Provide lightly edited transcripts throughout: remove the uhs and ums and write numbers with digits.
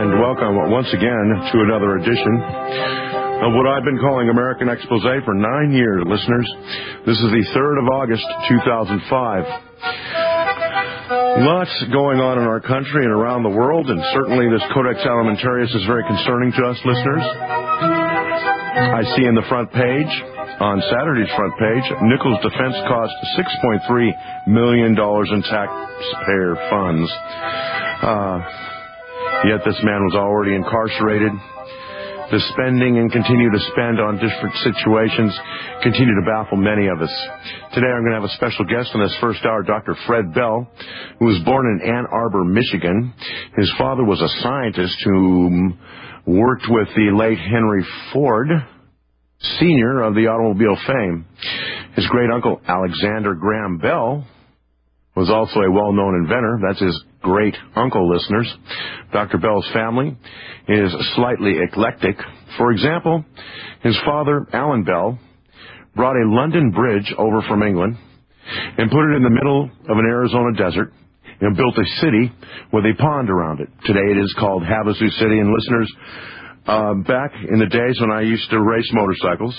and welcome once again to another edition of what I've been calling American Expose for 9 years, listeners. This is the 3rd of August, 2005. Lots going on in our country and around the world, and certainly this Codex Alimentarius is very concerning to us, listeners. I see in the front page, on Saturday's front page, Nichols' defense cost $6.3 million in taxpayer funds. Yet this man was already incarcerated. The spending and continue to spend on different situations continue to baffle many of us. Today I'm going to have a special guest in this first hour, Dr. Fred Bell, who was born in Ann Arbor, Michigan. His father was a scientist who worked with the late Henry Ford, Sr. of the automobile fame. His great-uncle, Alexander Graham Bell, was also a well-known inventor. That's his great-uncle, listeners. Dr. Bell's family is slightly eclectic. For example, his father, Alan Bell, brought a London Bridge over from England and put it in the middle of an Arizona desert and built a city with a pond around it. Today it is called Havasu City. And listeners, back in the days when I used to race motorcycles,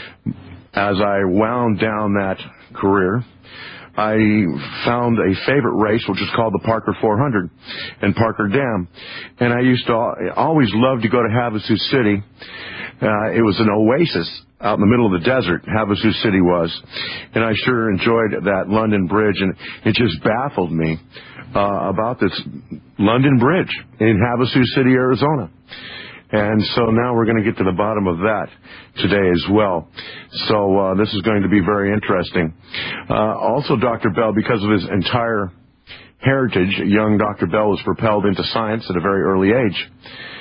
as I wound down that career, I found a favorite race, which is called the Parker 400 in Parker Dam. And I used to always love to go to Havasu City. It was an oasis out in the middle of the desert, Havasu City was. And I sure enjoyed that London Bridge. And it just baffled me about this London Bridge in Havasu City, Arizona. And so now we're going to get to the bottom of that today as well. So this is going to be very interesting. Also, Dr. Bell, because of his entire heritage, young Dr. Bell was propelled into science at a very early age.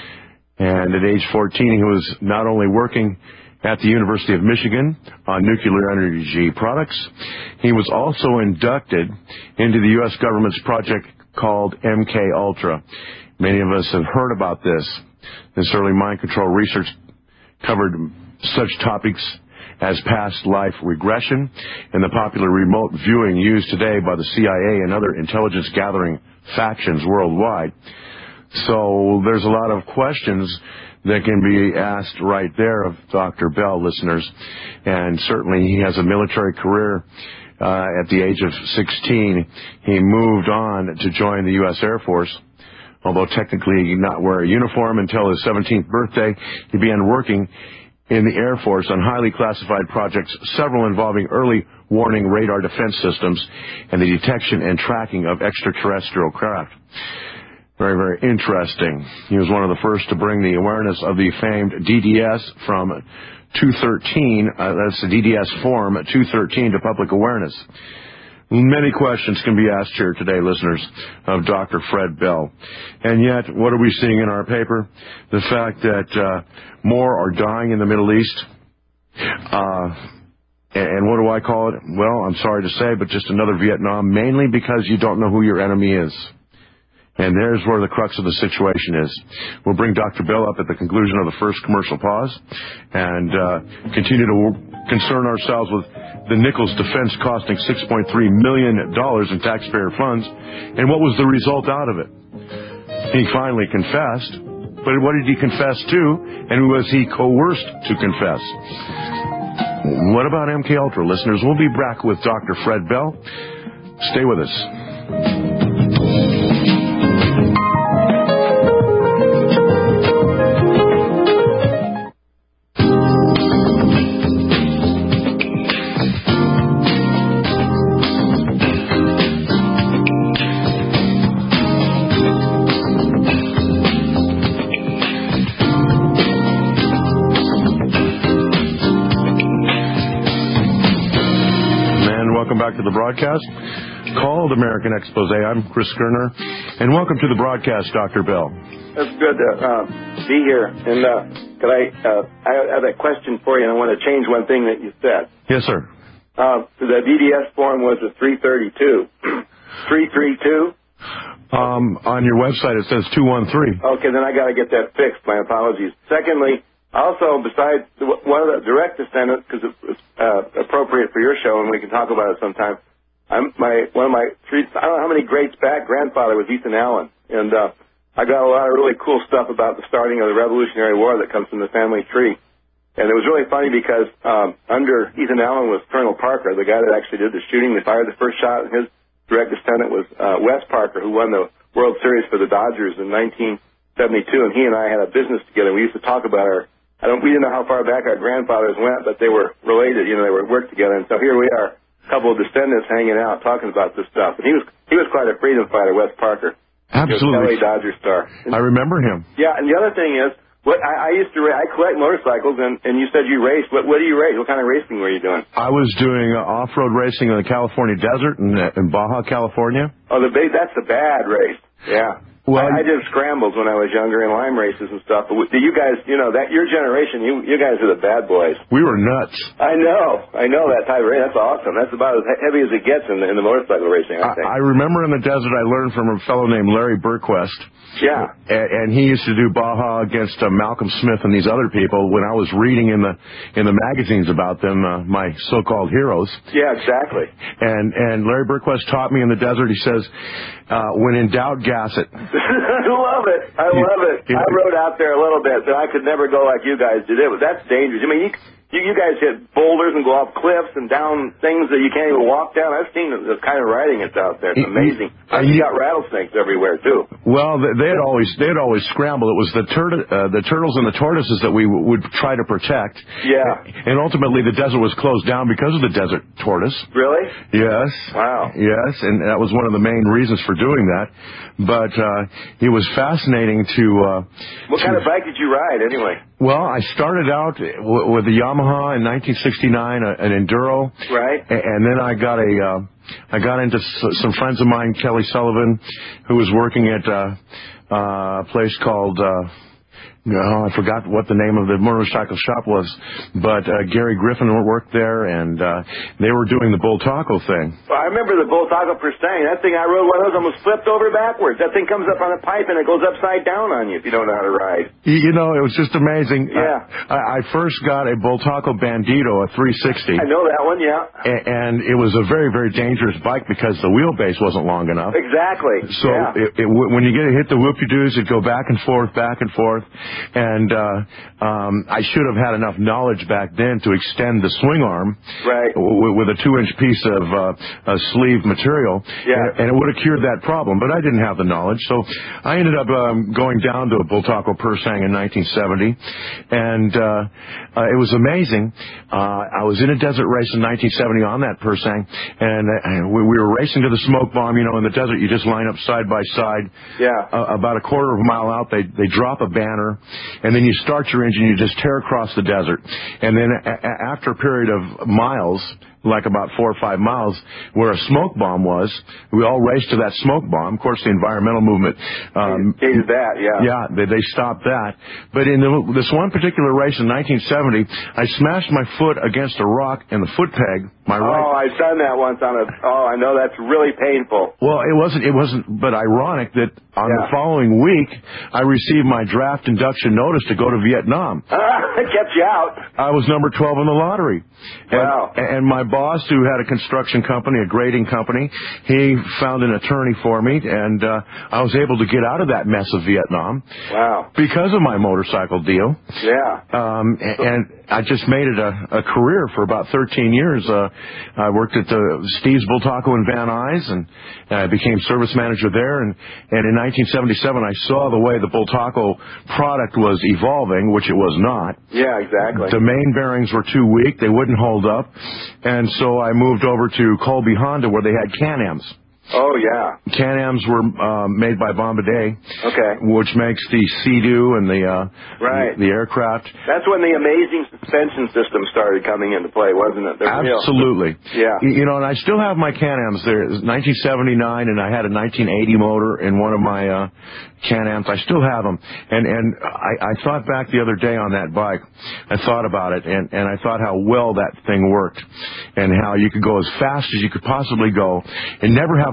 And at age 14, he was not only working at the University of Michigan on nuclear energy products, he was also inducted into the U.S. government's project called MK Ultra. Many of us have heard about this. This early mind control research covered such topics as past life regression and the popular remote viewing used today by the CIA and other intelligence gathering factions worldwide. So there's a lot of questions that can be asked right there of Dr. Bell, listeners. And certainly he has a military career. At the age of 16, he moved on to join the U.S. Air Force. Although technically he did not wear a uniform until his 17th birthday, he began working in the Air Force on highly classified projects, several involving early warning radar defense systems and the detection and tracking of extraterrestrial craft. Very, very interesting. He was one of the first to bring the awareness of the famed DDS from 213, that's the DDS form 213, to public awareness. Many questions can be asked here today, listeners, of Dr. Fred Bell. And yet, what are we seeing in our paper? The fact that more are dying in the Middle East. And what do I call it? Well, I'm sorry to say, but just another Vietnam, mainly because you don't know who your enemy is. And there's where the crux of the situation is. We'll bring Dr. Bell up at the conclusion of the first commercial pause and continue to concern ourselves with the Nichols defense costing $6.3 million in taxpayer funds. And what was the result out of it? He finally confessed. But what did he confess to? And was he coerced to confess? What about MK Ultra, listeners? We'll be back with Dr. Fred Bell. Stay with us. Back to the broadcast called American Expose. I'm Chris Kerner, and welcome to the broadcast, Dr. Bell. It's good to be here. And I have a question for you, and I want to change one thing that you said. Yes, sir. The DDS form was a 332. 332? On your website, it says 213. Okay, then I got to get that fixed. My apologies. Secondly, also, besides one of the direct descendants, because it's appropriate for your show, and we can talk about it sometime. I don't know how many grandfather was Ethan Allen, and I got a lot of really cool stuff about the starting of the Revolutionary War that comes from the family tree. And it was really funny because under Ethan Allen was Colonel Parker, the guy that actually did the shooting. They fired the first shot, and his direct descendant was Wes Parker, who won the World Series for the Dodgers in 1972. And he and I had a business together. We used to talk about we didn't know how far back our grandfathers went, but they were related. You know, they were worked together. And so here we are, a couple of descendants hanging out talking about this stuff. And he was quite a freedom fighter, Wes Parker. Absolutely. He was LA Dodger star. I remember him. Yeah, and the other thing is, I collect motorcycles, and you said you race. What do you race? What kind of racing were you doing? I was doing off-road racing in the California desert in Baja, California. Oh, that's the bad race. Yeah. Well, I did scrambles when I was younger and lime races and stuff. But you guys, you know, that your generation, you guys are the bad boys. We were nuts. I know that type of race. That's awesome. That's about as heavy as it gets in the motorcycle racing, I think. I remember in the desert I learned from a fellow named Larry Burquest. Yeah. And he used to do Baja against Malcolm Smith and these other people when I was reading in the magazines about them, my so-called heroes. Yeah, exactly. And Larry Burquest taught me in the desert, he says, when in doubt, gas it. I love it. I rode out there a little bit, but I could never go like you guys did. That's dangerous. I mean, you guys hit boulders and go off cliffs and down things that you can't even walk down. I've seen the kind of riding it's out there. It's amazing. You got rattlesnakes everywhere too. Well, they'd always scramble. It was the turtles and the tortoises that we would try to protect. Yeah. And ultimately, the desert was closed down because of the desert tortoise. Really? Yes. Wow. Yes, and that was one of the main reasons for doing that. But it was fascinating to. What kind of bike did you ride anyway? Well, I started out with a Yamaha in 1969, an Enduro. Right. And then I got into some friends of mine, Kelly Sullivan, who was working at a place called. I forgot what the name of the motorcycle shop was, but Gary Griffin worked there, and they were doing the Bull Taco thing. Well, I remember the Bull Taco Pristang. That thing, I rode one of those, almost flipped over backwards. That thing comes up on a pipe, and it goes upside down on you if you don't know how to ride. You know, it was just amazing. Yeah. I first got a Bull Taco Bandito, a 360. I know that one, yeah. And it was a very, very dangerous bike because the wheelbase wasn't long enough. Exactly. So when you hit the whoop-de-doos, it'd go back and forth, and I should have had enough knowledge back then to extend the swing arm with a 2-inch piece of sleeve material, and it would have cured that problem. But I didn't have the knowledge, so I ended up going down to a Bull Taco Persang in 1970, and it was amazing. I was in a desert race in 1970 on that Persang, and we were racing to the smoke bomb. You know, in the desert, you just line up side by side. Yeah. About a quarter of a mile out, they drop a banner. And then you start your engine, you just tear across the desert. And then after a period of miles, like about 4 or 5 miles, where a smoke bomb was, we all raced to that smoke bomb. Of course, the environmental movement hated that, yeah, they stopped that. But in this one particular race in 1970, I smashed my foot against a rock and the foot peg. Oh, I've done that once I know that's really painful. Well, it wasn't, but ironic that on the following week, I received my draft induction notice to go to Vietnam. It kept you out. I was number 12 in the lottery. Wow. And my boss, who had a construction company, a grading company, he found an attorney for me, and I was able to get out of that mess of Vietnam. Wow. Because of my motorcycle deal. Yeah. And I just made it a career for about 13 years. I worked at Steve's Bull Taco in Van Nuys, and I became service manager there. And in 1977, I saw the way the Bull Taco product was evolving, which it was not. Yeah, exactly. The main bearings were too weak. They wouldn't hold up. And so I moved over to Colby Honda, where they had Can-Ams. Oh, yeah. Can-Ams were made by Bombardier, which makes the Sea-Doo and the aircraft. That's when the amazing suspension system started coming into play, wasn't it? Absolutely. Yeah. You know, and I still have my Can-Ams there. It was 1979, and I had a 1980 motor in one of my Can-Ams. I still have them. And I thought back the other day on that bike. I thought about it, and I thought how well that thing worked and how you could go as fast as you could possibly go and never have a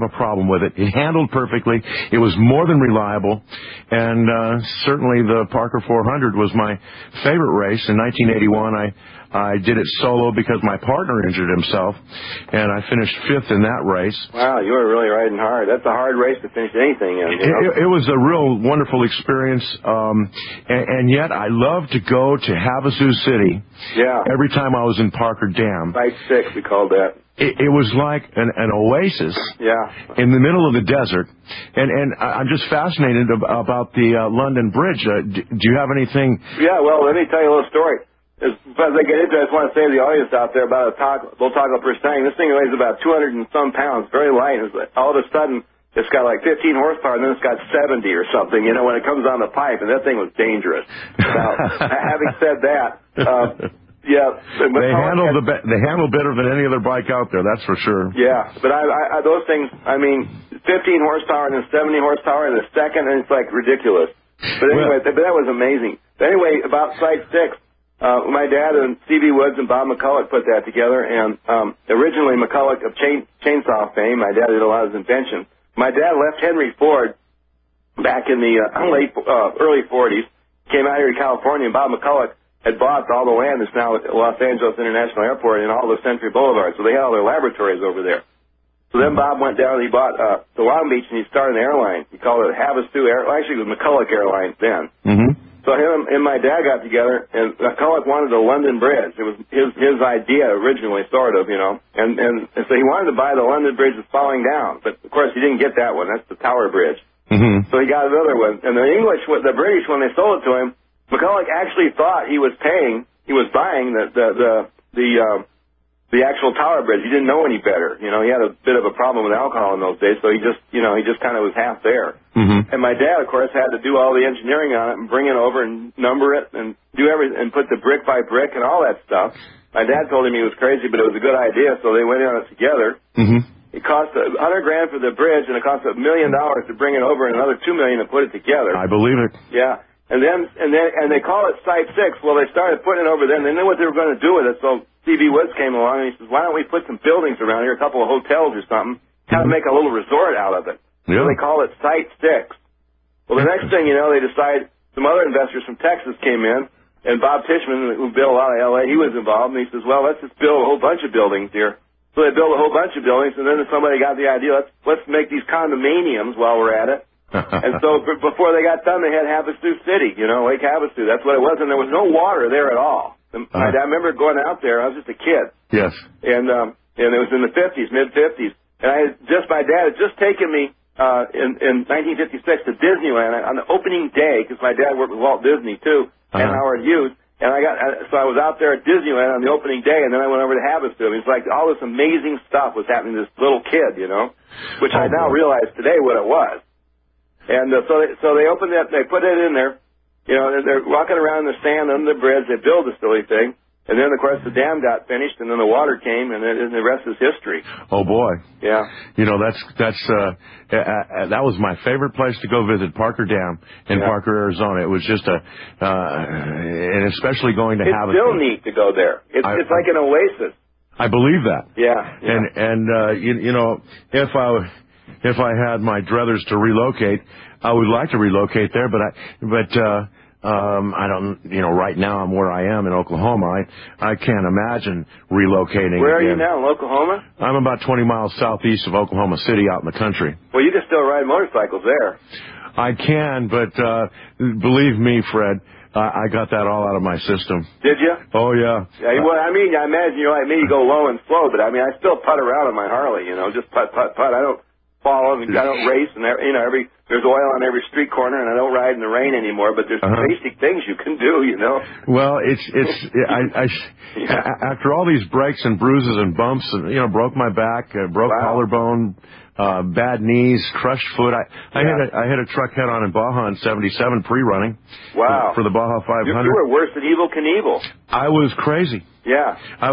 a problem with it. It handled perfectly. It was more than reliable, and certainly the Parker 400 was my favorite race. In 1981, I did it solo because my partner injured himself, and I finished 5th in that race. Wow, you were really riding hard. That's a hard race to finish anything in. You know? It was a real wonderful experience, and yet I loved to go to Havasu City. Yeah. Every time I was in Parker Dam. Site 6, we called that. It was like an oasis. Yeah. In the middle of the desert, and I'm just fascinated about the London Bridge. Do you have anything? Yeah. Well, let me tell you a little story. As I get into it, I just want to say to the audience out there about Voltaco Persang. This thing weighs about 200 and some pounds, very light. All of a sudden, it's got like 15 horsepower, and then it's got 70 or something, you know, when it comes on the pipe, and that thing was dangerous. Now, having said that, yeah. They handle better than any other bike out there, that's for sure. Yeah, but I those things, I mean, 15 horsepower and then 70 horsepower in a second, and it's like ridiculous. But anyway, but that was amazing. But anyway, about Site 6. My dad and C.B. Woods and Bob McCulloch put that together, and originally McCulloch of chainsaw fame, my dad did a lot of his inventions. My dad left Henry Ford back in the early 40s, came out here to California, and Bob McCulloch had bought all the land that's now at Los Angeles International Airport and all the Century Boulevard, so they had all their laboratories over there. So then Bob went down and he bought the Long Beach, and he started an airline. He called it Havasu Air. Well, actually, it was McCulloch Airlines then. Mm-hmm. So him and my dad got together, and McCulloch wanted the London Bridge. It was his idea originally, sort of, you know. And so he wanted to buy the London Bridge that's falling down. But, of course, he didn't get that one. That's the Tower Bridge. Mm-hmm. So he got another one. And the British, when they sold it to him, McCulloch actually thought he was buying the actual Tower Bridge. He didn't know any better. You know, he had a bit of a problem with alcohol in those days, so he just kind of was half there. Mm-hmm. And my dad, of course, had to do all the engineering on it and bring it over and number it and do everything and put the brick by brick and all that stuff. My dad told him he was crazy, but it was a good idea, so they went on it together. Mm-hmm. It cost $100,000 for the bridge, and it cost $1 million to bring it over and another $2 million to put it together. I believe it. Yeah. And they call it Site 6. Well, they started putting it over there, and they knew what they were going to do with it, so C.B. Woods came along, and he says, why don't we put some buildings around here, a couple of hotels or something, kind of make a little resort out of it. Yeah. So they call it Site 6. Well, the next thing you know, they decide some other investors from Texas came in, and Bob Tishman, who built a lot of L.A., he was involved, and he says, well, let's just build a whole bunch of buildings here. So they built a whole bunch of buildings, and then somebody got the idea, let's make these condominiums while we're at it. And so before they got done, they had Havasu City, you know, Lake Havasu. That's what it was, and there was no water there at all. I remember going out there. I was just a kid. Yes. And it was in the 50s, mid-50s. And my dad had just taken me in 1956 to Disneyland on the opening day, because my dad worked with Walt Disney, too, and Howard Hughes. And so I was out there at Disneyland on the opening day, and then I went over to Havasu. I mean, it's like all this amazing stuff was happening to this little kid, you know, which I now realize today what it was. And so they opened it, they put it in there, you know, they're walking around in the sand under the bridge, they build this silly thing, and then, of course, the dam got finished, and then the water came, and the rest is history. Oh, boy. Yeah. You know, that was my favorite place to go visit, Parker Dam in Parker, Arizona. It was just and especially going to Havasu. It's still neat to go there. It's like an oasis. I believe that. Yeah. And you know, if I had my druthers to relocate, I would like to relocate there, but I don't, you know, right now I'm where I am in Oklahoma. I can't imagine relocating. Where are you now, in Oklahoma? I'm about 20 miles southeast of Oklahoma City, out in the country. Well, you can still ride motorcycles there. I can, but believe me, Fred, I got that all out of my system. Did you? Oh, yeah. Yeah. Well, I mean, I imagine you're like me, you go low and slow, but I mean, I still putt around on my Harley, you know, just putt. I don't follow, I don't race, and you know, there's oil on every street corner, and I don't ride in the rain anymore. But there's basic things you can do, you know. Well, after all these breaks and bruises and bumps, and you know, broke my back, broke collarbone, bad knees, crushed foot. I hit a truck head on in Baja in '77 pre-running. Wow. For the Baja 500. You were worse than Evel Knievel. I was crazy. Yeah.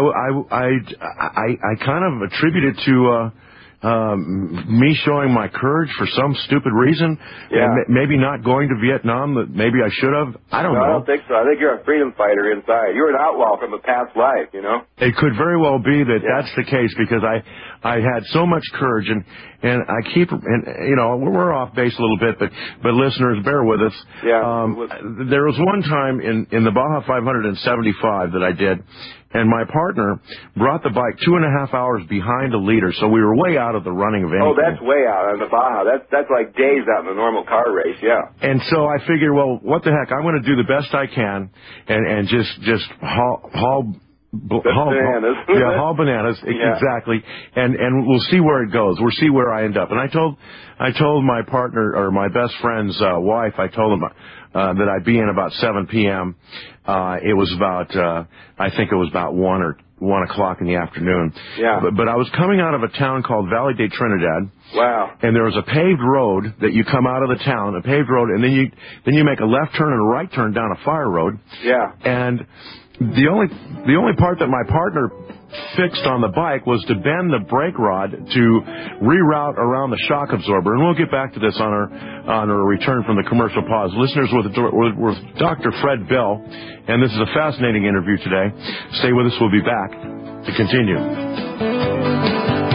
I kind of attribute it to me showing my courage for some stupid reason. Yeah. Maybe not going to Vietnam that maybe I should have. I don't know. I don't think so. I think you're a freedom fighter inside. You're an outlaw from a past life, you know? It could very well be that that's the case, because I had so much courage, and I keep, and you know, we're off base a little bit, but listeners, bear with us. Yeah. There was one time in the Baja 575 that I did, and my partner brought the bike 2.5 hours behind a leader, so we were way out of the running of anything. Oh, that's way out on the Baja. That's like days out in a normal car race, yeah. And so I figured, well, what the heck? I'm going to do the best I can, and just haul bananas. Yeah, haul bananas, yeah. exactly. And we'll see where it goes. We'll see where I end up. And I told my partner, or my best friend's wife, I told him that I'd be in about 7 p.m. It was about, I think it was about 1 o'clock in the afternoon. Yeah. But I was coming out of a town called Valle de Trinidad. Wow. And there was a paved road that you come out of the town, a paved road, and then you make a left turn and a right turn down a fire road. Yeah. And the only part that my partner fixed on the bike was to bend the brake rod to reroute around the shock absorber. And we'll get back to this on our return from the commercial pause. Listeners, with Dr. Fred Bell, and this is a fascinating interview today. Stay with us. We'll be back to continue.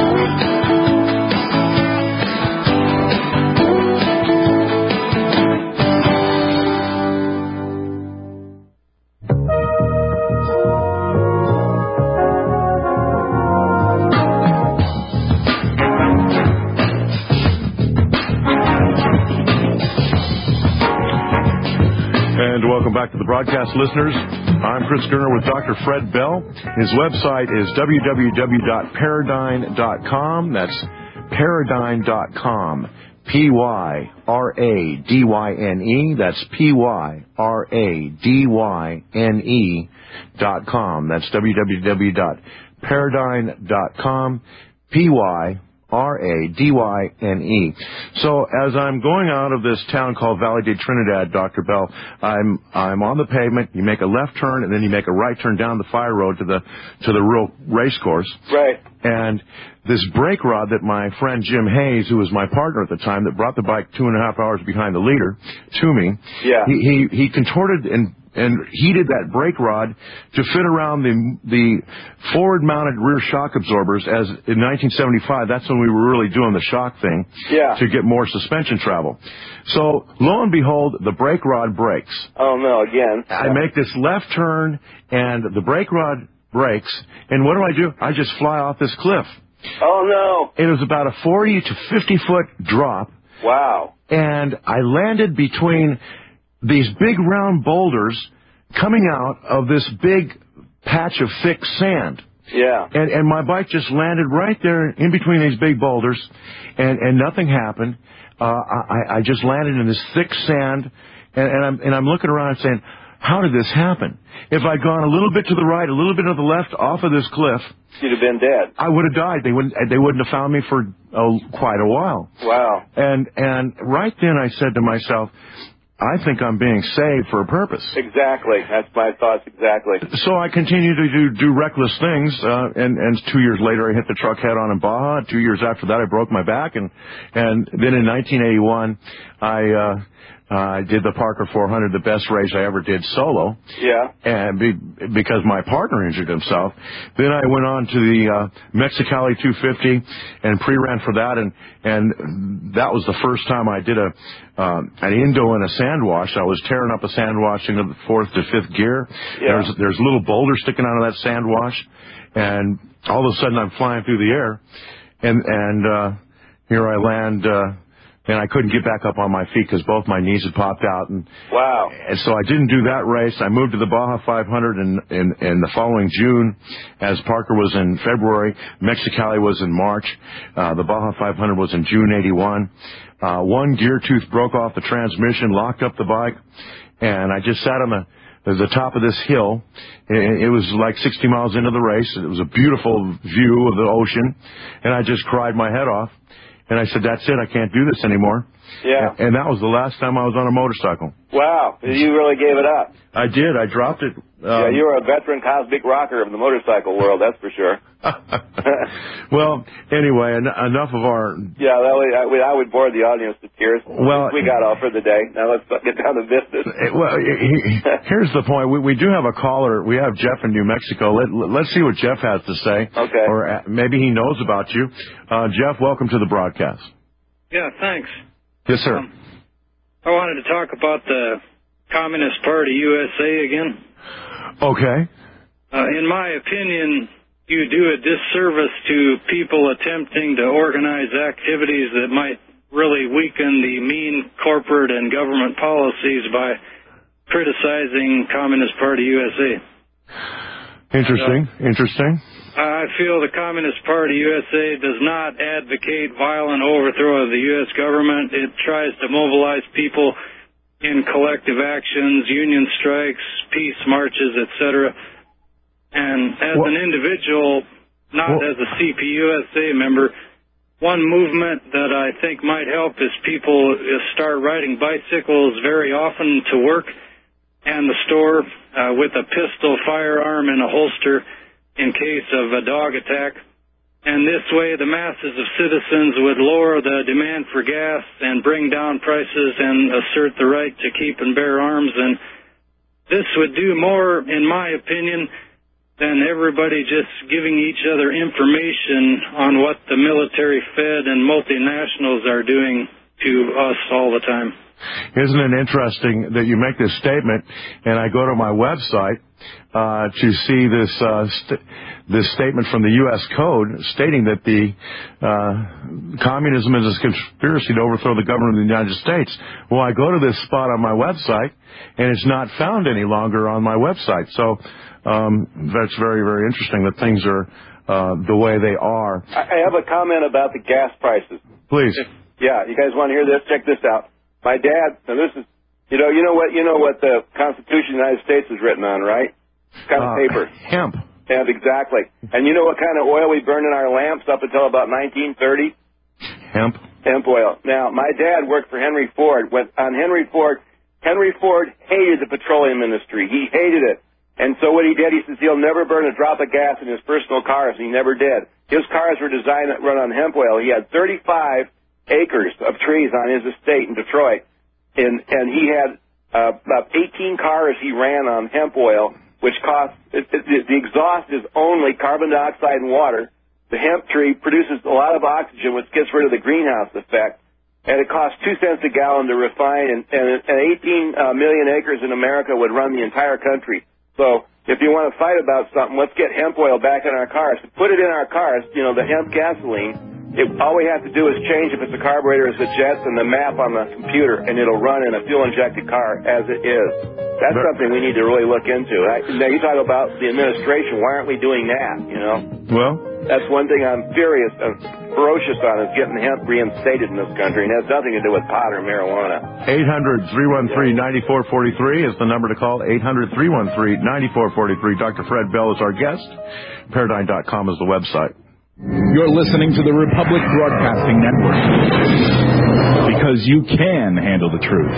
Welcome back to the broadcast, listeners. I'm Chris Gerner with Dr. Fred Bell. His website is www.pyradyne.com. That's pyradyne.com. Pyradyne. That's pyradyne.com. That's www.pyradyne.com. Pyradyne. So as I'm going out of this town called Valle de Trinidad, Dr. Bell, I'm on the pavement. You make a left turn and then you make a right turn down the fire road to the real race course. Right. And this brake rod that my friend Jim Hayes, who was my partner at the time, that brought the bike 2.5 hours behind the leader to me. Yeah. He contorted and heated that brake rod to fit around the forward-mounted rear shock absorbers, as in 1975, that's when we were really doing the shock thing, to get more suspension travel. So, lo and behold, the brake rod breaks. Oh, no, again. I make this left turn, and the brake rod breaks, and what do? I just fly off this cliff. Oh, no. It was about a 40 to 50-foot drop. Wow. And I landed between these big round boulders coming out of this big patch of thick sand. Yeah. And my bike just landed right there in between these big boulders, and nothing happened. I just landed in this thick sand, and I'm looking around and saying, how did this happen? If I'd gone a little bit to the right, a little bit to the left off of this cliff, you'd have been dead. I would have died. They wouldn't have found me for quite a while. Wow. And right then I said to myself, I think I'm being saved for a purpose. Exactly. That's my thoughts exactly. So I continued to do reckless things, and 2 years later I hit the truck head on in Baja. 2 years after that I broke my back, and then in 1981 I did the Parker 400, the best race I ever did solo. Yeah. And because my partner injured himself. Then I went on to the Mexicali 250 and pre-ran for that, and that was the first time I did an Indo in a sand wash. I was tearing up a sand wash into the 4th to 5th gear. Yeah. There's little boulders sticking out of that sand wash, and all of a sudden I'm flying through the air, and here I land. And I couldn't get back up on my feet because both my knees had popped out. And wow! And so I didn't do that race. I moved to the Baja 500 in the following June, as Parker was in February. Mexicali was in March. The Baja 500 was in June '81. One gear tooth broke off the transmission, locked up the bike, and I just sat on the top of this hill. It was like 60 miles into the race. It was a beautiful view of the ocean, and I just cried my head off. And I said, that's it, I can't do this anymore. Yeah. And that was the last time I was on a motorcycle. Wow. You really gave it up. I did. I dropped it. Yeah, you were a veteran cosmic rocker of the motorcycle world, that's for sure. Well, anyway, enough of our... Yeah, I would bore the audience to tears. Well, we got off for the day. Now let's get down to business. Well, here's the point. We do have a caller. We have Jeff in New Mexico. Let's see what Jeff has to say. Okay. Or maybe he knows about you. Jeff, welcome to the broadcast. Yeah, thanks. Yes, sir. I wanted to talk about the Communist Party USA again. Okay. In my opinion, you do a disservice to people attempting to organize activities that might really weaken the mean corporate and government policies by criticizing Communist Party USA. Interesting. I feel the Communist Party USA does not advocate violent overthrow of the U.S. government. It tries to mobilize people in collective actions, union strikes, peace marches, etc. And as an individual, not as a CPUSA member, one movement that I think might help is people start riding bicycles very often to work and the store with a pistol firearm in a holster in case of a dog attack. And this way the masses of citizens would lower the demand for gas and bring down prices and assert the right to keep and bear arms. And this would do more, in my opinion, than everybody just giving each other information on what the military fed and multinationals are doing to us all the time. Isn't it interesting that you make this statement, and I go to my website to see this statement from the U.S. Code stating that the communism is a conspiracy to overthrow the government of the United States. Well, I go to this spot on my website, and it's not found any longer on my website. So that's very, very interesting that things are the way they are. I have a comment about the gas prices. Please. Yeah, you guys want to hear this? Check this out. My dad, and this is, you know what the Constitution of the United States is written on, right? It's kind of paper. Hemp. Hemp, exactly. And you know what kind of oil we burned in our lamps up until about 1930? Hemp oil. Now, my dad worked for Henry Ford. Henry Ford hated the petroleum industry. He hated it. And so what he did, he says he'll never burn a drop of gas in his personal cars, and he never did. His cars were designed to run on hemp oil. He had 35 acres of trees on his estate in Detroit, and he had about 18 cars he ran on hemp oil, which cost, the exhaust is only carbon dioxide and water. The hemp tree produces a lot of oxygen, which gets rid of the greenhouse effect, and it costs 2 cents a gallon to refine, and 18 million acres in America would run the entire country. So if you want to fight about something, let's get hemp oil back in our cars. Put it in our cars, the hemp gasoline. All we have to do is change if it's a carburetor, it's a jet, and the map on the computer, and it'll run in a fuel-injected car as it is. That's something we need to really look into. Now, you talk about the administration. Why aren't we doing that, Well, that's one thing I'm furious and ferocious on, is getting hemp reinstated in this country, and it has nothing to do with pot or marijuana. 800-313-9443 is the number to call, 800-313-9443. Dr. Fred Bell is our guest. Paradigm.com is the website. You're listening to the Republic Broadcasting Network, because you can handle the truth.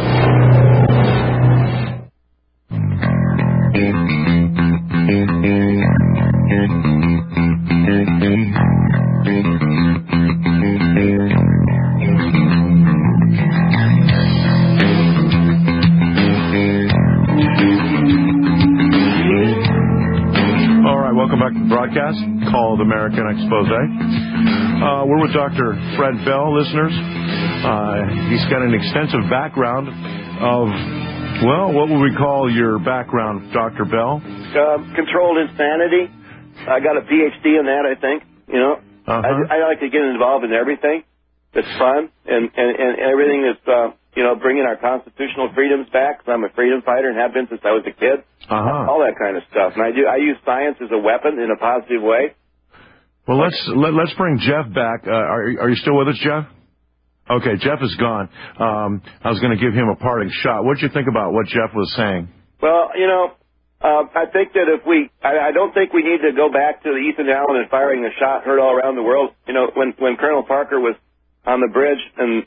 All right, welcome back to the broadcast called American Expose. We're with Dr. Fred Bell, listeners. He's got an extensive background of, well, what would we call your background, Dr. Bell? Controlled insanity. I got a PhD in that, I think. I like to get involved in everything. It's fun, and everything is, bringing our constitutional freedoms back. 'Cause I'm a freedom fighter and have been since I was a kid. All that kind of stuff. And I use science as a weapon in a positive way. Well, let's bring Jeff back. Are you still with us, Jeff? Okay, Jeff is gone. I was going to give him a parting shot. What did you think about what Jeff was saying? Well, I think that I don't think we need to go back to the Ethan Allen and firing a shot heard all around the world. When Colonel Parker was on the bridge and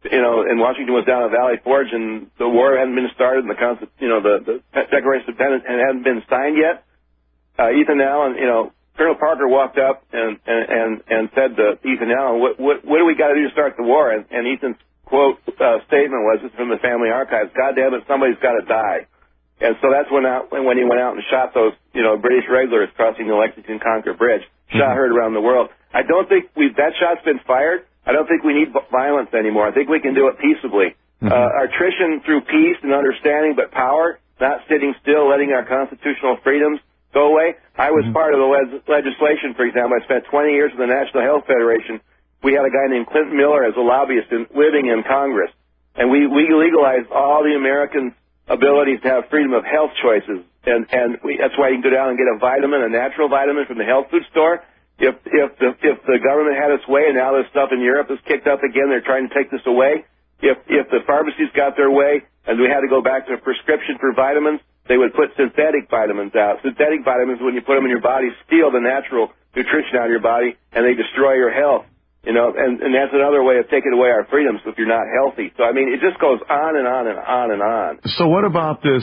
and Washington was down at Valley Forge, and the war hadn't been started, and the Declaration of Independence hadn't been signed yet. Ethan Allen, Colonel Parker walked up and said to Ethan Allen, "What do we got to do to start the war?" And Ethan's quote statement was, "It's from the family archives. God damn it, somebody's got to die." And so that's when he went out and shot those British regulars crossing the Lexington-Concord Bridge, shot heard around the world. I don't think that shot's been fired. I don't think we need violence anymore. I think we can do it peaceably. Attrition through peace and understanding, but power, not sitting still, letting our constitutional freedoms go away. I was part of the legislation, for example. I spent 20 years with the National Health Federation. We had a guy named Clinton Miller as a lobbyist living in Congress. And we legalized all the Americans' abilities to have freedom of health choices. And that's why you can go down and get a natural vitamin from the health food store. If the government had its way, and now this stuff in Europe is kicked up again, they're trying to take this away. If the pharmacies got their way and we had to go back to a prescription for vitamins, they would put synthetic vitamins out. Synthetic vitamins, when you put them in your body, steal the natural nutrition out of your body, and they destroy your health. And that's another way of taking away our freedoms if you're not healthy. So, I mean, it just goes on and on and on and on. So what about this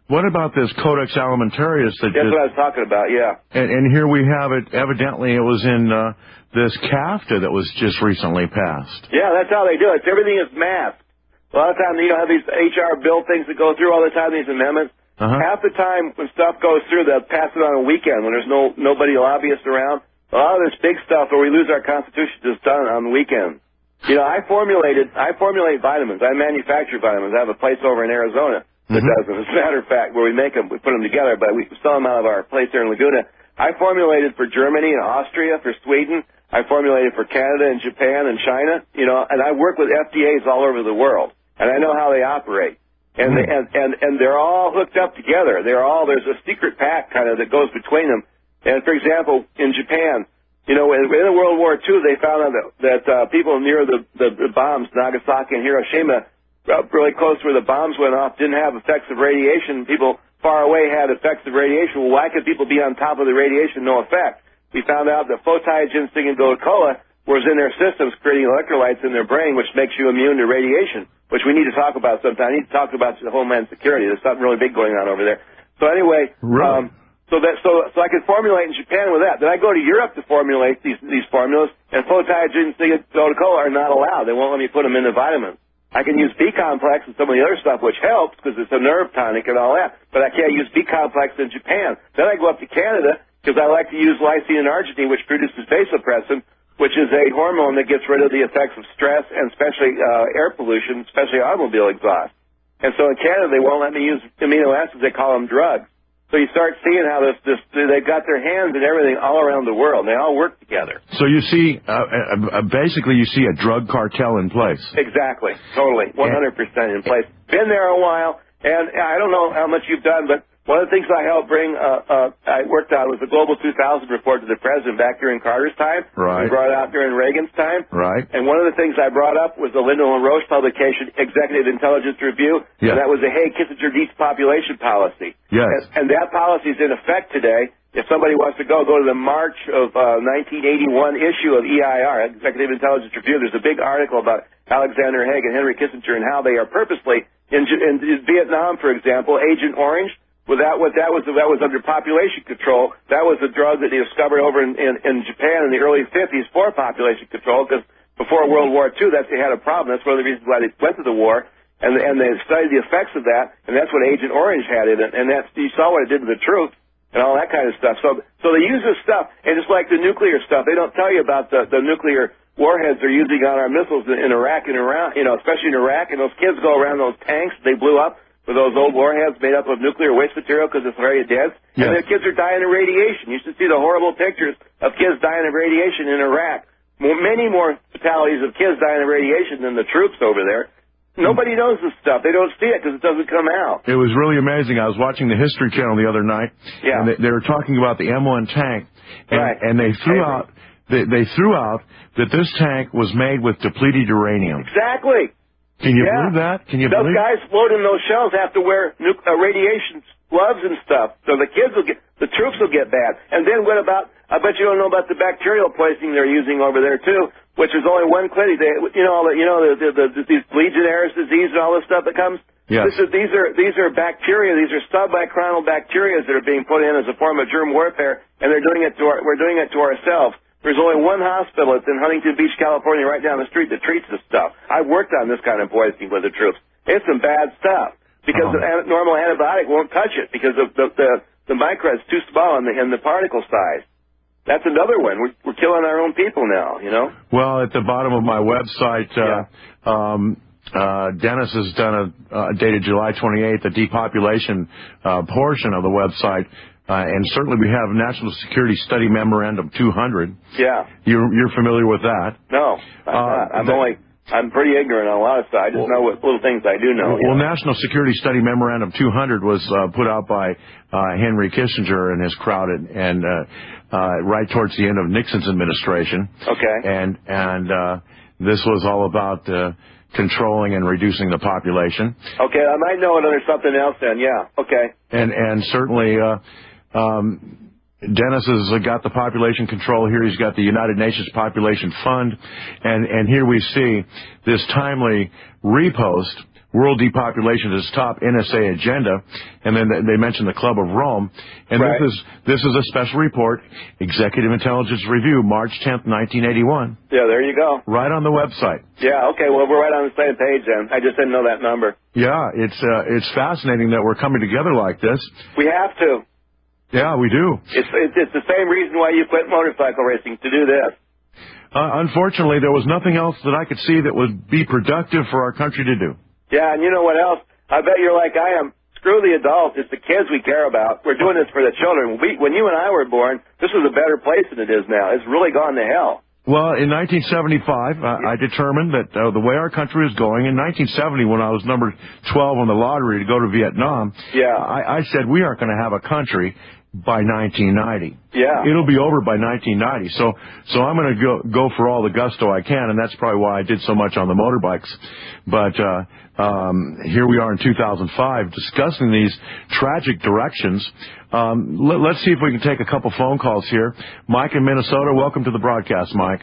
Codex Alimentarius? That's what I was talking about, yeah. And here we have it. Evidently, it was in this CAFTA that was just recently passed. Yeah, that's how they do it. Everything is masked. A lot of times you have these HR bill things that go through all the time, these amendments. Half the time when stuff goes through, they'll pass it on a weekend when there's nobody lobbyists around. A lot of this big stuff where we lose our Constitution is done on the weekend. I formulate vitamins. I manufacture vitamins. I have a place over in Arizona that does them. As a matter of fact, where we make them, we put them together, but we sell them out of our place there in Laguna. I formulated for Germany and Austria, for Sweden. I formulated for Canada and Japan and China. And I work with FDAs all over the world, and I know how they operate. And they're all hooked up together. There's a secret pact kind of that goes between them. And for example, in Japan, in World War II, they found out that people near the bombs, Nagasaki and Hiroshima, really close to where the bombs went off, didn't have effects of radiation. People far away had effects of radiation. Well, why could people be on top of the radiation, no effect? We found out that photiaginsting and Coca-Cola was in their systems creating electrolytes in their brain, which makes you immune to radiation, which we need to talk about sometime. I need to talk about the Homeland Security. There's something really big going on over there. So anyway, so I can formulate in Japan with that. Then I go to Europe to formulate these formulas, and photiaginsting and Coca-Cola are not allowed. They won't let me put them into vitamins. I can use B-complex and some of the other stuff, which helps because it's a nerve tonic and all that, but I can't use B-complex in Japan. Then I go up to Canada because I like to use lysine and arginine, which produces vasopressin, which is a hormone that gets rid of the effects of stress and especially air pollution, especially automobile exhaust. And so in Canada, they won't let me use amino acids. They call them drugs. So you start seeing how they've got their hands in everything all around the world. They all work together. So you see, basically you see a drug cartel in place. Exactly. Totally. 100% in place. Been there a while, and I don't know how much you've done, but one of the things I helped bring, I worked on was the Global 2000 report to the president back during Carter's time. Right. We brought it out during Reagan's time. Right. And one of the things I brought up was the Lyndon LaRoche publication, Executive Intelligence Review. Yes. And that was the Kissinger depopulation policy. Yes. And that policy is in effect today. If somebody wants to go to the March of 1981 issue of EIR, Executive Intelligence Review. There's a big article about Alexander Haig and Henry Kissinger and how they are purposely, in Vietnam, for example, Agent Orange, that was under population control. That was a drug that they discovered over in Japan in the early 50s for population control, because before World War II, they had a problem. That's one of the reasons why they went to the war, and they studied the effects of that, and that's what Agent Orange had in it, and you saw what it did to the troops and all that kind of stuff. So they use this stuff, and just like the nuclear stuff, they don't tell you about the nuclear warheads they're using on our missiles in Iraq and around, especially in Iraq, and those kids go around those tanks they blew up with those old warheads made up of nuclear waste material because it's very dense, yes. And the kids are dying of radiation. You should see the horrible pictures of kids dying of radiation in Iraq. Many more fatalities of kids dying of radiation than the troops over there. Nobody knows this stuff. They don't see it because it doesn't come out. It was really amazing. I was watching the History Channel the other night, yeah. And they were talking about the M1 tank, and they threw out that this tank was made with depleted uranium. Exactly. Can you believe that? Can you those believe guys loading those shells have to wear radiation gloves and stuff, so the troops will get bad. And then what about? I bet you don't know about the bacterial poisoning they're using over there too. which is only one clinic. These Legionnaire's disease and all this stuff that comes. Yes. These are bacteria. These are submicronal bacteria that are being put in as a form of germ warfare, and we're doing it to ourselves. There's only one hospital. It's in Huntington Beach, California, right down the street that treats this stuff. I've worked on this kind of poisoning with the troops. It's some bad stuff because the normal antibiotic won't touch it because of the micro is too small in the particle size. That's another one. We're killing our own people now, you know? Well, at the bottom of my website, Dennis has done dated July 28th, a depopulation portion of the website. And certainly we have National Security Study Memorandum 200. Yeah. You're familiar with that? No, I'm not. I'm pretty ignorant on a lot of stuff. I just know what little things I do know. Well, National Security Study Memorandum 200 was put out by Henry Kissinger and his crowd, and right towards the end of Nixon's administration. Okay. And this was all about controlling and reducing the population. Okay, I might know it under something else then. Yeah. Okay. And certainly. Dennis has got the population control here. He's got the United Nations Population Fund. And here we see this timely repost, World Depopulation is top NSA agenda. And then they mention the Club of Rome. And right. this is a special report, Executive Intelligence Review, March 10th, 1981. Yeah, there you go. Right on the website. Yeah, okay, well, we're right on the same page then. I just didn't know that number. Yeah, it's fascinating that we're coming together like this. We have to. Yeah, we do. It's the same reason why you quit motorcycle racing, to do this. Unfortunately, there was nothing else that I could see that would be productive for our country to do. Yeah, and you know what else? I bet you're like I am. Screw the adults. It's the kids we care about. We're doing this for the children. When you and I were born, this was a better place than it is now. It's really gone to hell. Well, in 1975, I determined that the way our country was going, in 1970, when I was number 12 on the lottery to go to Vietnam, I said we aren't going to have a country by 1990. Yeah. It'll be over by 1990. So I'm going to go for all the gusto I can, and that's probably why I did so much on the motorbikes. But here we are in 2005 discussing these tragic directions. Let's see if we can take a couple phone calls here. Mike in Minnesota, welcome to the broadcast, Mike.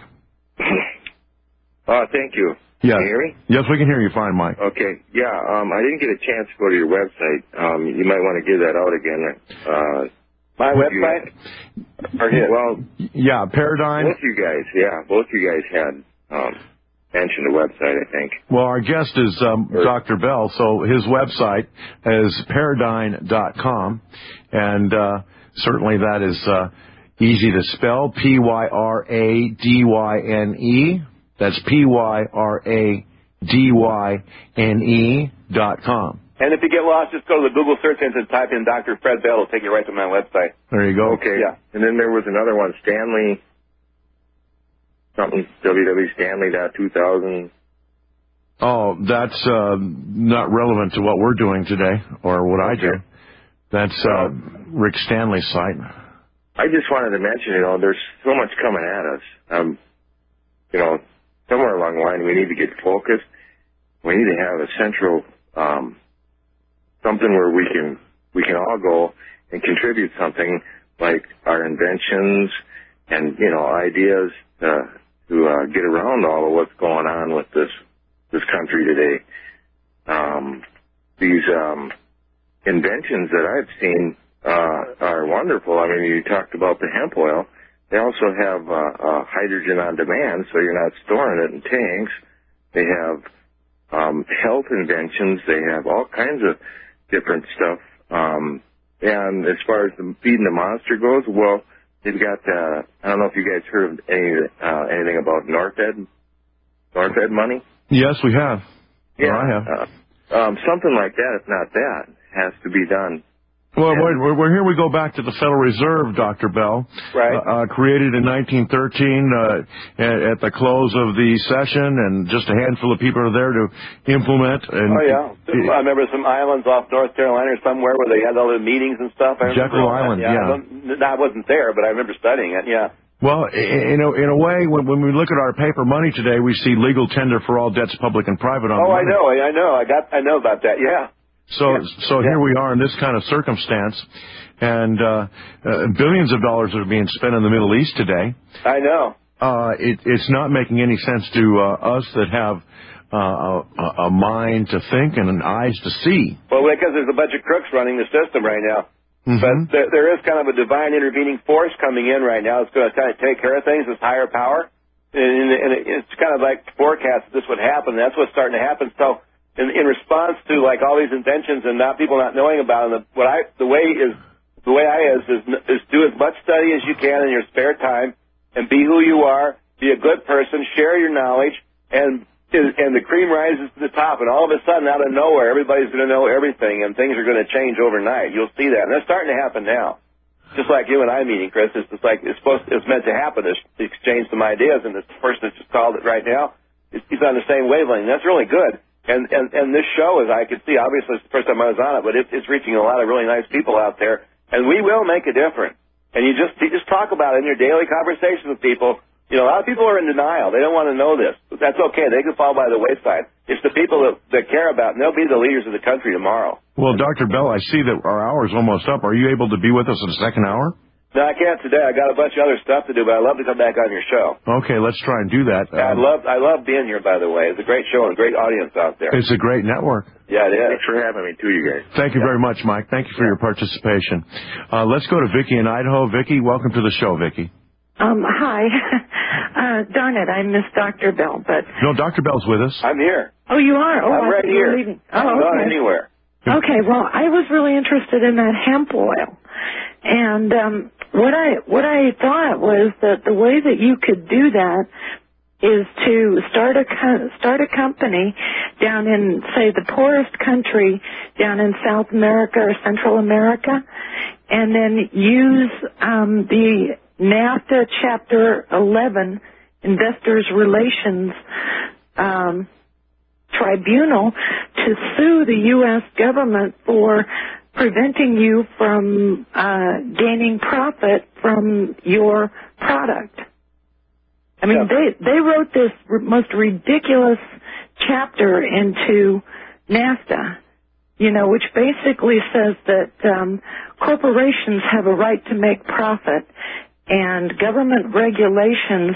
Thank you. Yeah. Can you hear me? Yes, we can hear you fine, Mike. Okay. Yeah, I didn't get a chance to go to your website. You might want to give that out again. My website? Well, yeah, Paradigm. Both you guys had mentioned the website, I think. Well, our guest is Dr. Bell, so his website is Paradigm.com, and certainly that is easy to spell, Pyradyne. That's Pyradyne.com. And if you get lost, just go to the Google search engine and type in Dr. Fred Bell. It'll take you right to my website. There you go. Okay. Yeah. And then there was another one, Stanley, something, www.stanley.2000. Oh, that's not relevant to what we're doing today or what I do. That's Rick Stanley's site. I just wanted to mention, there's so much coming at us. Somewhere along the line, we need to get focused. We need to have a central something where we can all go and contribute something like our inventions and ideas to get around all of what's going on with this country today. These inventions that I've seen are wonderful. I mean, you talked about the hemp oil. They also have hydrogen on demand, so you're not storing it in tanks. They have health inventions. They have all kinds of different stuff. And as far as feeding the monster goes, well, they've got, I don't know if you guys heard of anything about Norfed money? Yes, we have. Yeah, I have. Something like that, if not that, has to be done. Well, we're here we go back to the Federal Reserve, Dr. Bell. Right. Created in 1913 at the close of the session, and just a handful of people are there to implement. And I remember some islands off North Carolina or somewhere where they had all the meetings and stuff. Jekyll Island, I wasn't there, but I remember studying it, yeah. Well, in a way, when we look at our paper money today, we see legal tender for all debts, public and private. On money. I know about that, yeah. So here we are in this kind of circumstance, and billions of dollars are being spent in the Middle East today. I know. it's not making any sense to us that have a mind to think and an eyes to see. Well, because there's a bunch of crooks running the system right now. Mm-hmm. But there is kind of a divine intervening force coming in right now that's going to kind of take care of things, this higher power. And it's kind of like forecast that this would happen. That's what's starting to happen. So in response to like all these inventions and people not knowing about them, the way is do as much study as you can in your spare time and be who you are, be a good person, share your knowledge, and the cream rises to the top, and all of a sudden, out of nowhere, everybody's going to know everything, and things are going to change overnight. You'll see that, and that's starting to happen now. Just like you and I meeting, Chris, it's meant to happen. It's exchange some ideas, and this person that's just called it right now, he's on the same wavelength. That's really good. And this show, as I can see, obviously it's the first time I was on it, but it's reaching a lot of really nice people out there, and we will make a difference. And you just talk about it in your daily conversations with people. You know, a lot of people are in denial. They don't want to know this. But that's okay. They can fall by the wayside. It's the people that care about, and they'll be the leaders of the country tomorrow. Well, Dr. Bell, I see that our hour's almost up. Are you able to be with us in the second hour? No, I can't today. I got a bunch of other stuff to do, but I'd love to come back on your show. Okay, let's try and do that. I love being here, by the way. It's a great show and a great audience out there. It's a great network. Yeah, it is. Thanks for having me, too, you guys. Thank you very much, Mike. Thank you for your participation. Let's go to Vicki in Idaho. Vicki, welcome to the show, Vicki. Hi. Darn it, I missed Dr. Bell, but... No, Dr. Bell's with us. I'm here. Oh, you are? Oh, I'm right here. I'm not anywhere. Okay, well, I was really interested in that hemp oil. And what I thought was that the way that you could do that is to start a company down in, say, the poorest country down in South America or Central America, and then use the NAFTA Chapter 11 Investors Relations Tribunal to sue the U.S. government for preventing you from gaining profit from your product. I mean, they wrote this most ridiculous chapter into NAFTA, you know, which basically says that corporations have a right to make profit, and government regulations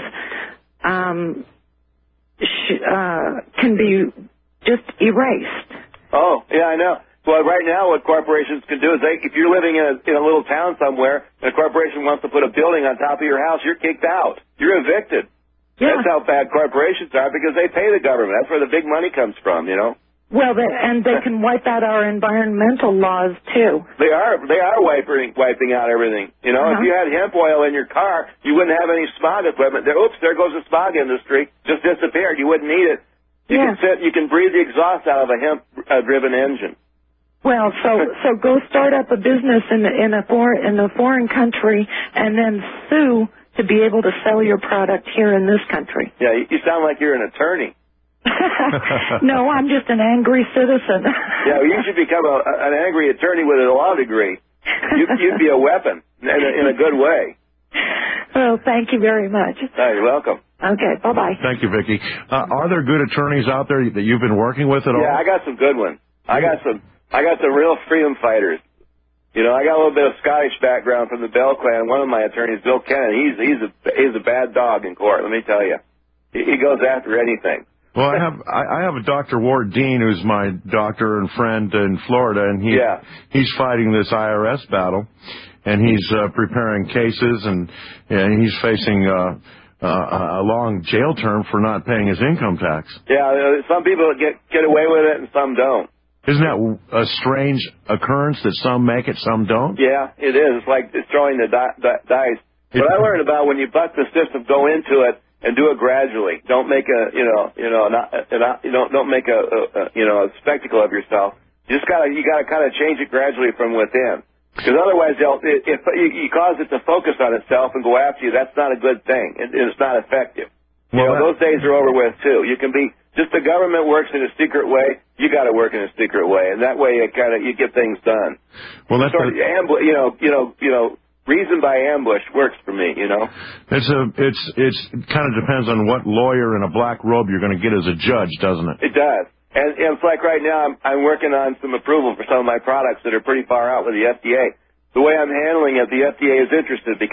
can be just erased. Oh, yeah, I know. Well, right now what corporations can do is if you're living in a little town somewhere and a corporation wants to put a building on top of your house, you're kicked out. You're evicted. Yeah. That's how bad corporations are, because they pay the government. That's where the big money comes from, you know. Well, and they can wipe out our environmental laws, too. They are wiping out everything. You know, if you had hemp oil in your car, you wouldn't have any smog equipment. There goes the smog industry. Just disappeared. You wouldn't need it. You can breathe the exhaust out of a hemp-driven engine. Well, so go start up a business in a foreign country and then sue to be able to sell your product here in this country. Yeah, you sound like you're an attorney. No, I'm just an angry citizen. Yeah, well, you should become an angry attorney with a law degree. You'd be a weapon in a good way. Well, thank you very much. Oh, you're welcome. Okay, bye-bye. Thank you, Vicki. Are there good attorneys out there that you've been working with at all? Yeah, I got some good ones. I got some real freedom fighters. You know, I got a little bit of Scottish background from the Bell clan. One of my attorneys, Bill Kennan, he's a bad dog in court, let me tell you. He goes after anything. Well, I have a Dr. Ward Dean, who's my doctor and friend in Florida, and he's fighting this IRS battle, and he's preparing cases, and he's facing a long jail term for not paying his income tax. Yeah, some people get away with it and some don't. Isn't that a strange occurrence that some make it, some don't? Yeah, it is. It's like throwing the dice. What I learned about when you buck the system, go into it and do it gradually. Don't make don't make a spectacle of yourself. You gotta kind of change it gradually from within. Because otherwise, if you cause it to focus on itself and go after you, that's not a good thing. It's not effective. Well, those days are over with too. You can be just the government works in a secret way. You got to work in a secret way, and that way you get things done. Well, that's reason by ambush works for me. You know, it's kind of depends on what lawyer in a black robe you're going to get as a judge, doesn't it? It does. And it's like right now I'm working on some approval for some of my products that are pretty far out with the FDA. The way I'm handling it, the FDA is interested because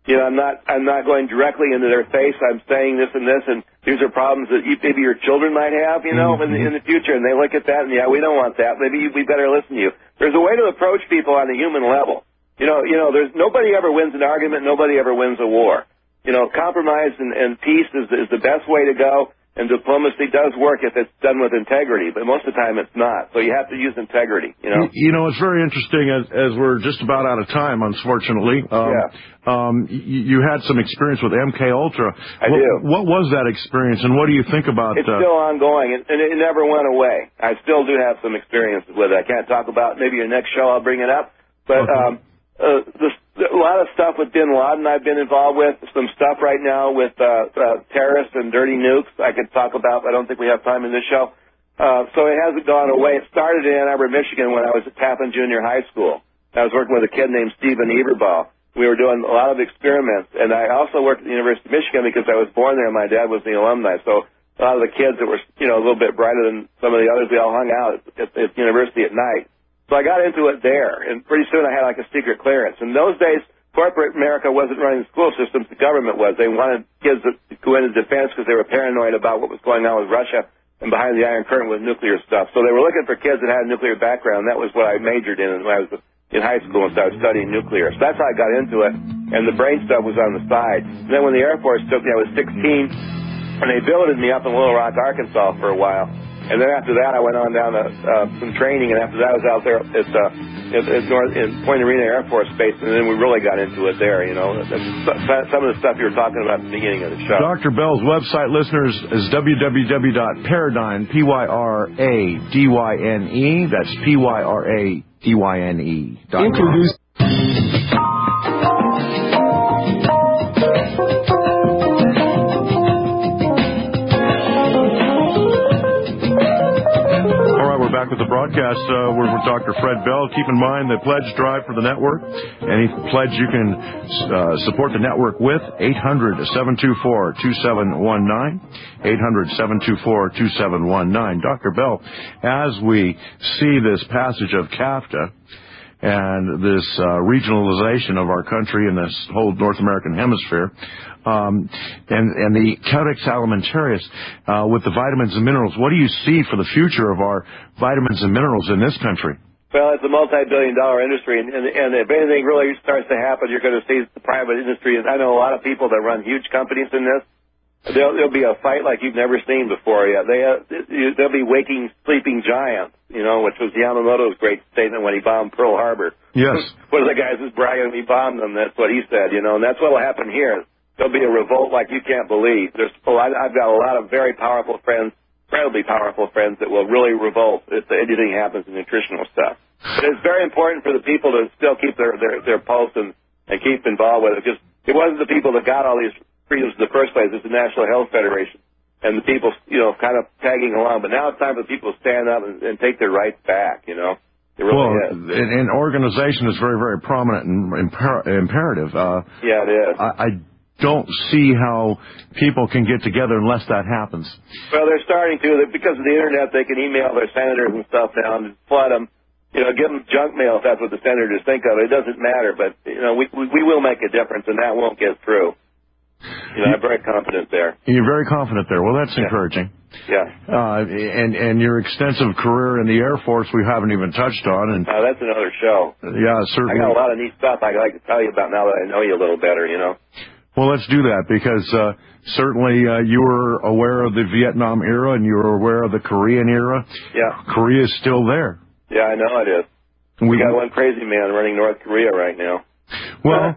You know, I'm not going directly into their face. I'm saying this and this, and these are problems that maybe your children might have, you know, in the future. And they look at that, and yeah, we don't want that. Maybe we better listen to you. There's a way to approach people on a human level. You know, there's nobody ever wins an argument. Nobody ever wins a war. You know, compromise and peace is the best way to go. And diplomacy does work if it's done with integrity, but most of the time it's not. So you have to use integrity, you know. You know, it's very interesting as we're just about out of time, unfortunately. You had some experience with MK Ultra. I do. What was that experience, and what do you think about it? It's still ongoing, and it never went away. I still do have some experiences with it. I can't talk about it. Maybe your next show I'll bring it up. But a lot of stuff with Bin Laden I've been involved with, some stuff right now with terrorists and dirty nukes I could talk about, but I don't think we have time in this show. So it hasn't gone away. It started in Ann Arbor, Michigan when I was at Tappan Junior High School. I was working with a kid named Stephen Eberbaugh. We were doing a lot of experiments, and I also worked at the University of Michigan because I was born there and my dad was the alumni. So a lot of the kids that were, you know, a little bit brighter than some of the others, we all hung out at the university at night. So I got into it there, and pretty soon I had like a secret clearance. In those days, corporate America wasn't running the school systems, the government was. They wanted kids to go into defense because they were paranoid about what was going on with Russia and behind the Iron Curtain with nuclear stuff. So they were looking for kids that had a nuclear background. That was what I majored in when I was in high school and started studying nuclear. So that's how I got into it, and the brain stuff was on the side. And then when the Air Force took me, I was 16, and they billeted me up in Little Rock, Arkansas for a while. And then after that, I went on down to some training, and after that, I was out there in Point Arena Air Force Base, and then we really got into it there, you know. Some of the stuff you were talking about at the beginning of the show. Dr. Bell's website, listeners, is www.paradyne, P-Y-R-A-D-Y-N-E. That's P-Y-R-A-D-Y-N-E. Introduce. Back with the broadcast. We're with Dr. Fred Bell. Keep in mind the pledge drive for the network. Any pledge you can support the network with, 800-724-2719, 800-724-2719. Dr. Bell, as we see this passage of CAFTA and this regionalization of our country and this whole North American hemisphere, and the Codex Alimentarius with the vitamins and minerals, what do you see for the future of our vitamins and minerals in this country? Well, it's a multi-billion-dollar industry, and if anything really starts to happen, you're going to see the private industry. And I know a lot of people that run huge companies in this. There'll be a fight like you've never seen before. Yeah, they'll be waking sleeping giants, you know, which was Yamamoto's great statement when he bombed Pearl Harbor. Yes. One of the guys was bragging he bombed them. That's what he said, you know, and that's what will happen here. There'll be a revolt like you can't believe. I've got a lot of very powerful friends, incredibly powerful friends that will really revolt if anything happens in nutritional stuff. But it's very important for the people to still keep their pulse and keep involved with it, because it wasn't the people that got all these freedoms in the first place. It's the National Health Federation and the people, you know, kind of tagging along. But now it's time for people to stand up and take their rights back, you know. It really is. And organization is very, very prominent and imperative. Yeah, it is. I don't see how people can get together unless that happens. Well, they're starting to. Because of the Internet, they can email their senators and stuff now and flood them. You know, give them junk mail if that's what the senators think of. It doesn't matter. But, you know, we will make a difference, and that won't get through. You know, I'm very confident there. You're very confident there. Well, that's encouraging. Yeah. And your extensive career in the Air Force we haven't even touched on. And that's another show. Yeah, certainly. I got a lot of neat stuff I'd like to tell you about now that I know you a little better, you know. Well, let's do that, because certainly you were aware of the Vietnam era and you were aware of the Korean era. Yeah. Korea is still there. Yeah, I know it is. We got one crazy man running North Korea right now. Well,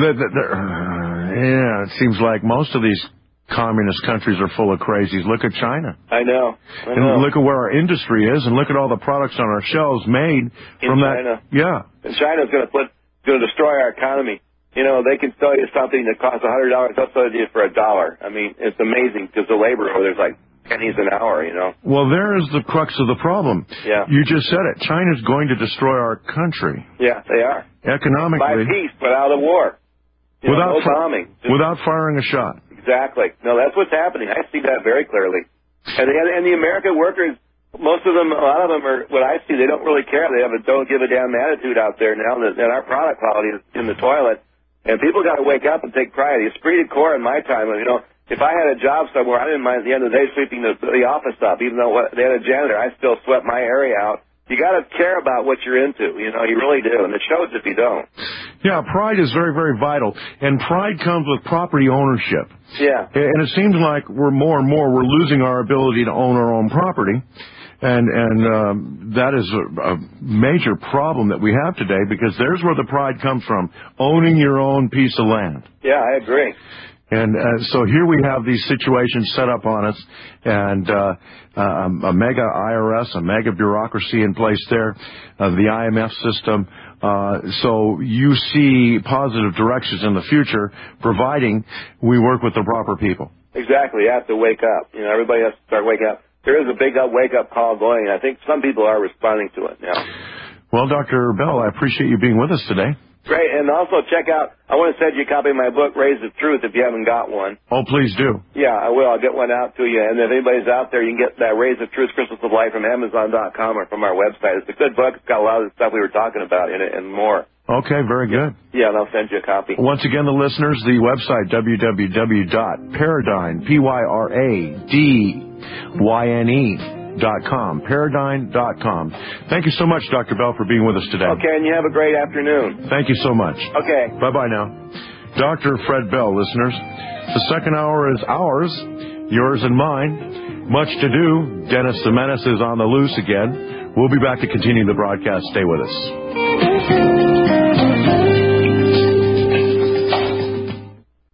yeah, it seems like most of these communist countries are full of crazies. Look at China. I know. And look at where our industry is, and look at all the products on our shelves made from China. Yeah. And China's going to destroy our economy. You know, they can sell you something that costs $100. They'll sell it to you for $1. I mean, it's amazing, because the labor over there's like pennies an hour, you know. Well, there is the crux of the problem. Yeah. You just said it. China's going to destroy our country. Yeah, they are. Economically. By peace, without a war. No bombing. Without firing a shot. Exactly. No, that's what's happening. I see that very clearly. And the American workers, most of them, a lot of them are, what I see, they don't really care. They have a don't give a damn attitude out there now, that our product quality is in the toilet. And people got to wake up and take pride. Esprit de corps in my time, you know, if I had a job somewhere, I didn't mind at the end of the day sweeping the office up. Even though they had a janitor, I still swept my area out. You got to care about what you're into. You know, you really do. And it shows if you don't. Yeah, pride is very, very vital. And pride comes with property ownership. Yeah. And it seems like we're losing our ability to own our own property. And that is a major problem that we have today, because there's where the pride comes from, owning your own piece of land. Yeah, I agree. And so here we have these situations set up on us, and a mega IRS, a mega bureaucracy in place there, the IMF system. So you see positive directions in the future, providing we work with the proper people. Exactly. You have to wake up. You know, everybody has to start waking up. There is a big wake-up call going, and I think some people are responding to it now. Well, Dr. Bell, I appreciate you being with us today. Great, and also check out, I want to send you a copy of my book, Rays of Truth, if you haven't got one. Oh, please do. Yeah, I will. I'll get one out to you. And if anybody's out there, you can get that Rays of Truth, Crystals of Life from Amazon.com or from our website. It's a good book. It's got a lot of the stuff we were talking about in it and more. Okay, very good. Yeah, and I'll send you a copy. Once again, the listeners, the website, www.paradigm, PYRADYNE.com, Paradigm.com. Thank you so much, Dr. Bell, for being with us today. Okay, and you have a great afternoon. Thank you so much. Okay. Bye-bye now. Dr. Fred Bell, listeners. The second hour is ours, yours and mine. Much to do. Dennis the Menace is on the loose again. We'll be back to continue the broadcast. Stay with us.